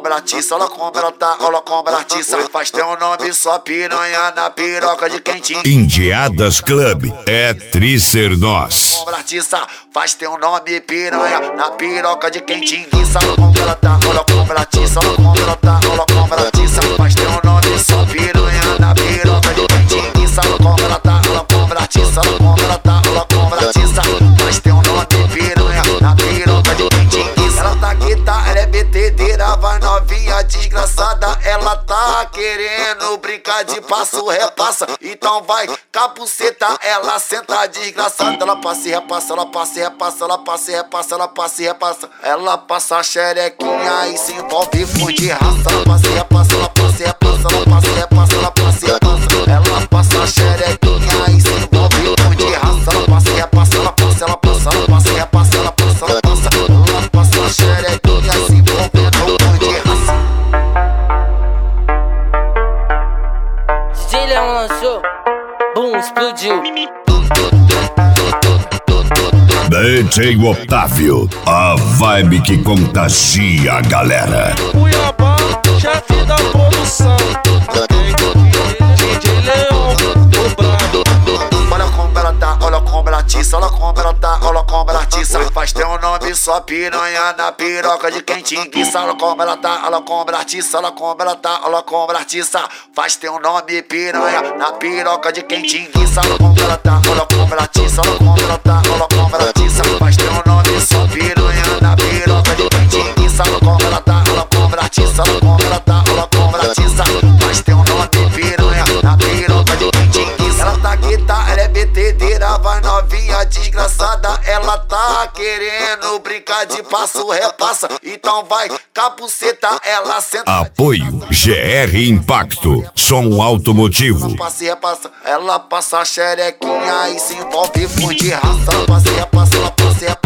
atiça, olha como ela tá, olha como ela atiça. Faz teu nome só piranha na piroca de quem te Indiadas Club é Tricer Nós. Faz teu nome piranha na piroca de quem te enguiça. Olha como ela tá, olha como ela atiça, olha como ela tá, olha como ela atiça. Faz teu nome só piranha na piroca de quem te enguiça. Olha como ela tá, olha como ela atiça, olha como ela tá, olha como ela atiça. Faz teu nome piranha na piroca de quem te enguiça. Ela tá guita, ela é betedeira, vai novinha desgraçada. Ela tá querendo brincar de passo, repassa. Então vai, capuceta, ela senta desgraçada. Ela passa e repassa, ela passa e repassa, ela passa e repassa, ela passa e repassa. Ela passa a xerequinha e se envolve com de raça. Ela passa e repassa, ela passa e repassa, ela passa e repassa, ela passa e repassa. Ela passa a xerequinha e se envolve com de raça. Ela passa e repassa, ela passa, ela passa, ela passa e repassa, ela passa, ela passa. Ela passa a xerequinha e se envolvendo com de raça. DJ Leão lançou, boom, explodiu. DJ Otávio, a vibe que contagia a galera. Cuiabá, chefe da produção. DJ Leão, o brabo. Olha como ela tá, olha como ela atiça, olha como ela tá, olha como ela atiça. Faz teu nome só piranha na piroca de quem te enguiça. Olha como ela tá, olha como ela atiça, olha como ela tá, olha como ela atiça. Faz teu nome piranha na piroca de quem te enguiça. Olha como ela tá, olha como ela atiça, olha como ela tá, olha como ela atiça. Faz teu nome só piranha na piroca de quem te enguiça. Olha como ela tá, olha como ela atiça, olha como ela tá, olha como ela atiça. Faz teu nome piranha na piroca de quem te enguiça. Ela tá guita, ela é betedeira, vai novinha desgraçada. Ela tá querendo brincar de passo, repassa. Então vai, capuceta, ela senta. Apoio GR Impacto, som automotivo. Ela passa e repassa, ela passa a xerequinha e se envolve com de raça. Ela passa e repassa, ela passa e repassa.